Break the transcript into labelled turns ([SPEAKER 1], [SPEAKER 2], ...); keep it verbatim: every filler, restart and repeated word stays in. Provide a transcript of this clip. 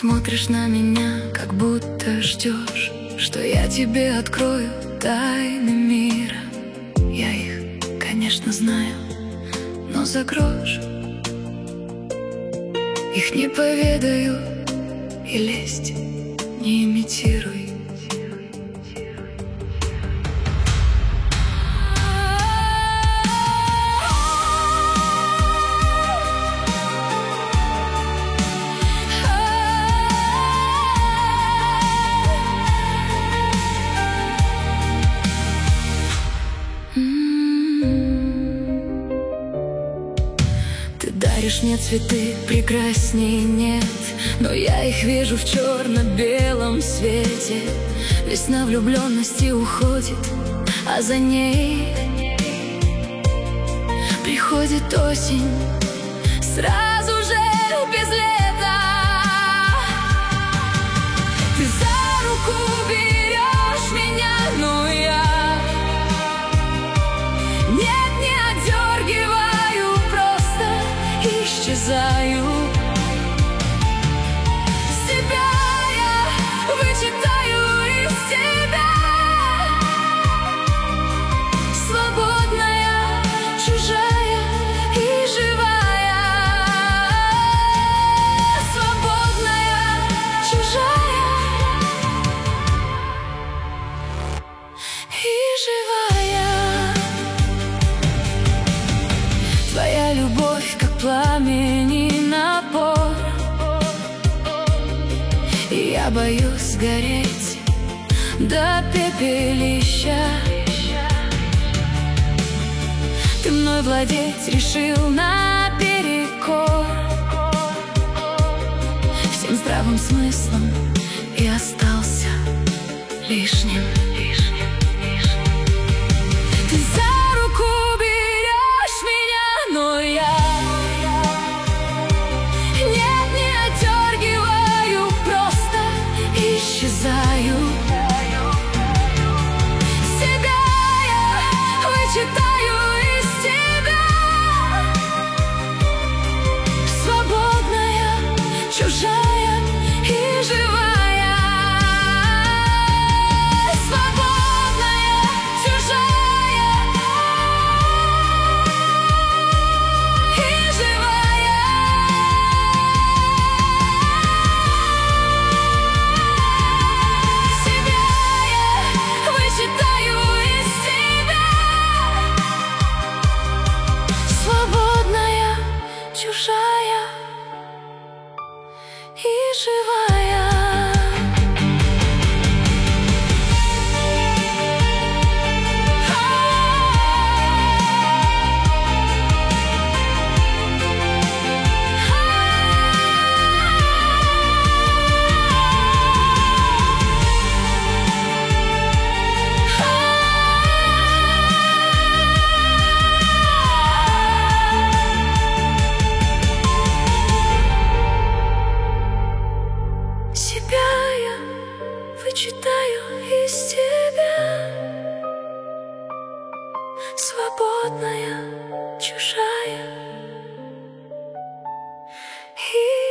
[SPEAKER 1] Смотришь на меня, как будто ждешь, что я тебе открою тайны мира. Я их, конечно, знаю, но за грош их не поведаю, и лезть не имитируй. Ты даришь мне цветы, прекрасней нет, но я их вижу в черно-белом свете. Весна влюбленности уходит, а за ней приходит осень, сразу же без лета. Ты за руку берешь меня, но я нет, не отдергиваю, просто исчезаю. Себя я вычитаю из тебя, свободная, чужая и живая. Свободная, чужая и живая. Твоя любовь, как пламень и напор, и я боюсь сгореть до пепелища. Ты мной владеть решил наперекор всем здравым смыслом и остался лишним. Ты за руку берешь меня, но я нет, не отдергиваю, просто исчезаю. Себя я вычитаю из тебя, свободная, чужая и живая. Свободная, чужая и живая. Себя я вычитаю из тебя, свободная, чужая и живая. Себя я вычитаю из тебя, свободная, чужая и